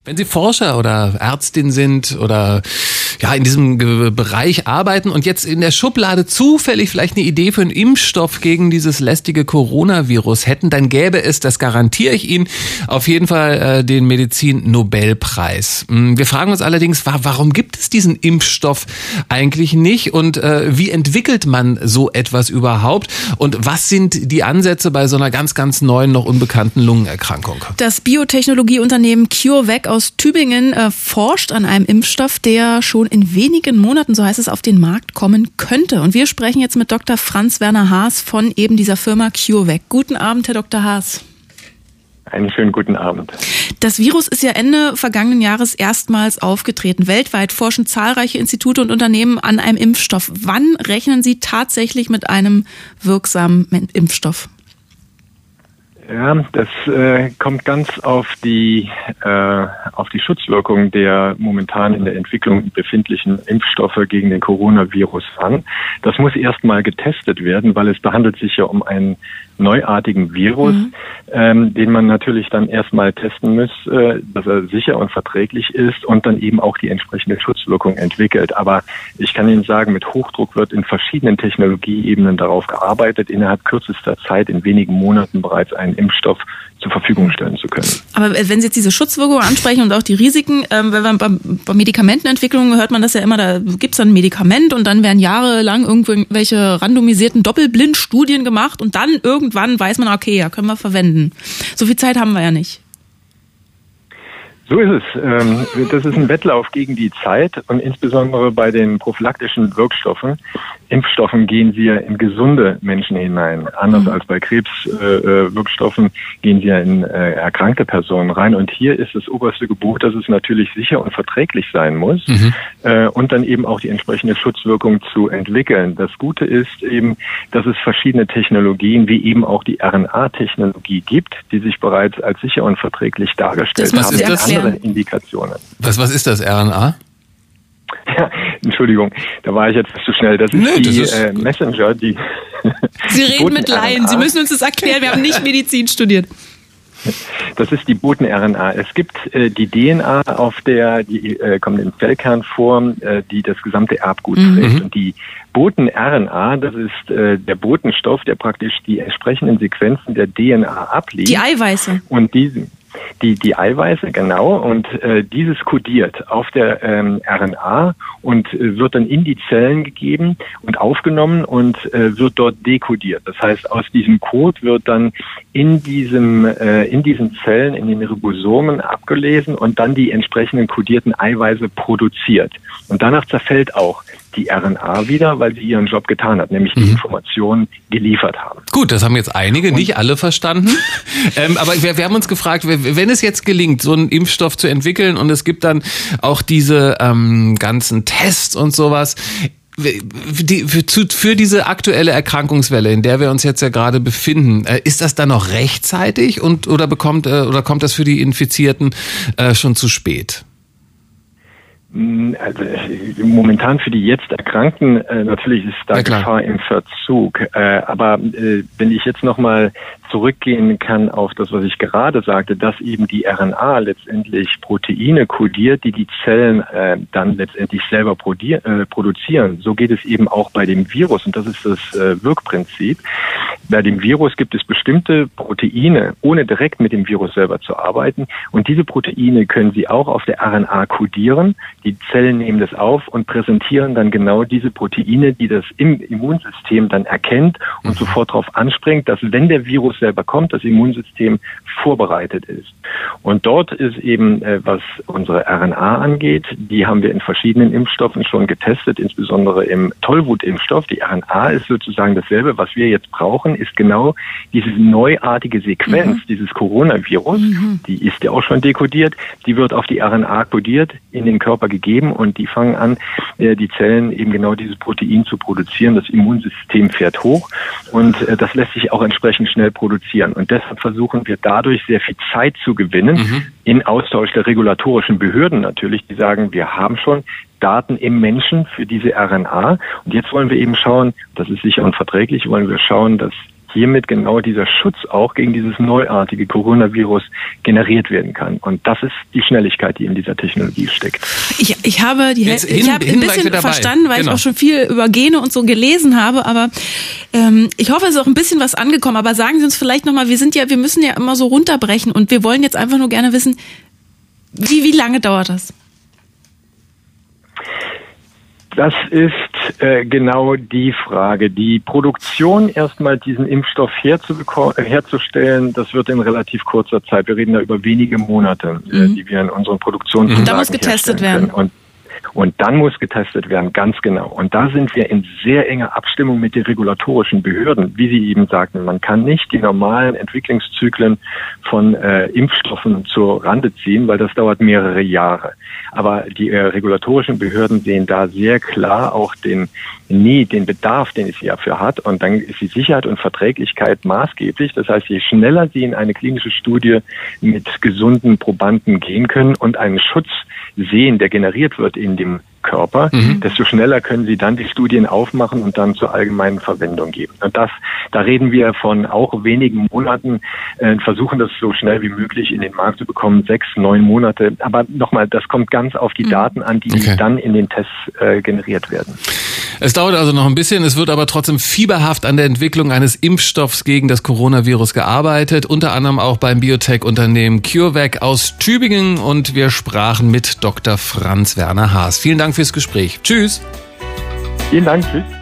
Wenn Sie Forscher oder Ärztin sind oder ja in diesem Bereich arbeiten und jetzt in der Schublade zufällig vielleicht eine Idee für einen Impfstoff gegen dieses lästige Coronavirus hätten, dann gäbe es, das garantiere ich Ihnen, auf jeden Fall den Medizin-Nobelpreis. Wir fragen uns allerdings, warum gibt es diesen Impfstoff eigentlich nicht und wie entwickelt man so etwas überhaupt und was sind die Ansätze bei so einer ganz, ganz neuen, noch unbekannten Lungenerkrankung? Das Biotechnologieunternehmen CureVac aus Tübingen forscht an einem Impfstoff, der schon in wenigen Monaten, so heißt es, auf den Markt kommen könnte. Und wir sprechen jetzt mit Dr. Franz Werner Haas von eben dieser Firma CureVac. Guten Abend, Herr Dr. Haas. Einen schönen guten Abend. Das Virus ist ja Ende vergangenen Jahres erstmals aufgetreten. Weltweit forschen zahlreiche Institute und Unternehmen an einem Impfstoff. Wann rechnen Sie tatsächlich mit einem wirksamen Impfstoff? Ja, das kommt ganz auf die Schutzwirkung der momentan in der Entwicklung befindlichen Impfstoffe gegen den Coronavirus an. Das muss erstmal getestet werden, weil es handelt sich ja um einen neuartigen Virus, den man natürlich dann erstmal testen muss, dass er sicher und verträglich ist und dann eben auch die entsprechende Schutzwirkung entwickelt. Aber ich kann Ihnen sagen, mit Hochdruck wird in verschiedenen Technologieebenen darauf gearbeitet, innerhalb kürzester Zeit, in wenigen Monaten bereits einen Impfstoff zur Verfügung stellen zu können. Aber wenn Sie jetzt diese Schutzwirkung ansprechen und auch die Risiken, bei Medikamentenentwicklung hört man das ja immer, da gibt es dann ein Medikament und dann werden jahrelang irgendwelche randomisierten Doppelblindstudien gemacht und dann irgendwann weiß man, okay, ja, können wir verwenden. So viel Zeit haben wir ja nicht. So ist es. Das ist ein Wettlauf gegen die Zeit und insbesondere bei den prophylaktischen Impfstoffen gehen sie ja in gesunde Menschen hinein. Anders als bei Krebswirkstoffen gehen sie ja in erkrankte Personen rein. Und hier ist das oberste Gebot, dass es natürlich sicher und verträglich sein muss und dann eben auch die entsprechende Schutzwirkung zu entwickeln. Das Gute ist eben, dass es verschiedene Technologien wie eben auch die RNA-Technologie gibt, die sich bereits als sicher und verträglich dargestellt haben. Indikationen. Was ist das, RNA? Ja, Entschuldigung, da war ich jetzt zu schnell. Das ist die Messenger, die... Sie reden mit Laien, Sie müssen uns das erklären, wir haben nicht Medizin studiert. Das ist die Boten-RNA. Es gibt die DNA, die kommt im Zellkern die das gesamte Erbgut trägt. Und die Boten-RNA, das ist der Botenstoff, der praktisch die entsprechenden Sequenzen der DNA abliest. Die Eiweiße. Und die Eiweiße, genau, und dieses kodiert auf der RNA und wird dann in die Zellen gegeben und aufgenommen und wird dort dekodiert. Das heißt, aus diesem Code wird dann in diesen Zellen, in den Ribosomen abgelesen und dann die entsprechenden kodierten Eiweiße produziert. Und danach zerfällt auch die RNA wieder, weil sie ihren Job getan hat, nämlich die Informationen geliefert haben. Gut, das haben jetzt einige, nicht alle verstanden. Aber wir haben uns gefragt, wenn es jetzt gelingt, so einen Impfstoff zu entwickeln und es gibt dann auch diese ganzen Tests und sowas, für diese aktuelle Erkrankungswelle, in der wir uns jetzt ja gerade befinden, ist das dann noch rechtzeitig oder kommt das für die Infizierten schon zu spät? Also momentan für die jetzt Erkrankten natürlich ist da Gefahr im Verzug. Aber wenn ich jetzt nochmal zurückgehen kann auf das, was ich gerade sagte, dass eben die RNA letztendlich Proteine kodiert, die Zellen dann letztendlich selber produzieren. So geht es eben auch bei dem Virus und das ist das Wirkprinzip. Bei dem Virus gibt es bestimmte Proteine, ohne direkt mit dem Virus selber zu arbeiten. Und diese Proteine können Sie auch auf der RNA kodieren. Die Zellen nehmen das auf und präsentieren dann genau diese Proteine, die das Immunsystem dann erkennt und sofort darauf anspringt, dass wenn der Virus selber kommt, das Immunsystem vorbereitet ist. Und dort ist eben, was unsere RNA angeht, die haben wir in verschiedenen Impfstoffen schon getestet, insbesondere im Tollwutimpfstoff. Die RNA ist sozusagen dasselbe, was wir jetzt brauchen, ist genau diese neuartige Sequenz dieses Coronavirus, die ist ja auch schon dekodiert, die wird auf die RNA kodiert, in den Körper gegeben und die fangen an, die Zellen eben genau dieses Protein zu produzieren. Das Immunsystem fährt hoch und das lässt sich auch entsprechend schnell produzieren. Und deshalb versuchen wir dadurch sehr viel Zeit zu gewinnen, in Austausch der regulatorischen Behörden natürlich, die sagen, wir haben schon Daten im Menschen für diese RNA und jetzt wollen wir eben schauen, das ist sicher und verträglich, wollen wir schauen, dass hiermit genau dieser Schutz auch gegen dieses neuartige Coronavirus generiert werden kann. Und das ist die Schnelligkeit, die in dieser Technologie steckt. Ich habe ein bisschen verstanden, weil ich auch schon viel über Gene und so gelesen habe, aber ich hoffe, es ist auch ein bisschen was angekommen. Aber sagen Sie uns vielleicht nochmal, wir müssen ja immer so runterbrechen und wir wollen jetzt einfach nur gerne wissen, wie lange dauert das? Das ist genau die Frage. Die Produktion, erstmal diesen Impfstoff herzustellen, das wird in relativ kurzer Zeit. Wir reden da über wenige Monate, die wir in unseren Produktionsanlagen da muss getestet werden. Und dann muss getestet werden, ganz genau. Und da sind wir in sehr enger Abstimmung mit den regulatorischen Behörden. Wie Sie eben sagten, man kann nicht die normalen Entwicklungszyklen von Impfstoffen zur Rande ziehen, weil das dauert mehrere Jahre. Aber die regulatorischen Behörden sehen da sehr klar auch den Bedarf, den es hierfür hat. Und dann ist die Sicherheit und Verträglichkeit maßgeblich. Das heißt, je schneller Sie in eine klinische Studie mit gesunden Probanden gehen können und einen Schutz sehen, der generiert wird in dem Körper, desto schneller können Sie dann die Studien aufmachen und dann zur allgemeinen Verwendung geben. Und da reden wir von auch wenigen Monaten, versuchen das so schnell wie möglich in den Markt zu bekommen, 6, 9 Monate. Aber nochmal, das kommt ganz auf die Daten an, die dann in den Tests generiert werden. Es dauert also noch ein bisschen, es wird aber trotzdem fieberhaft an der Entwicklung eines Impfstoffs gegen das Coronavirus gearbeitet, unter anderem auch beim Biotech-Unternehmen CureVac aus Tübingen, und wir sprachen mit Dr. Franz Werner Haas. Vielen Dank fürs Gespräch. Tschüss. Vielen Dank. Tschüss.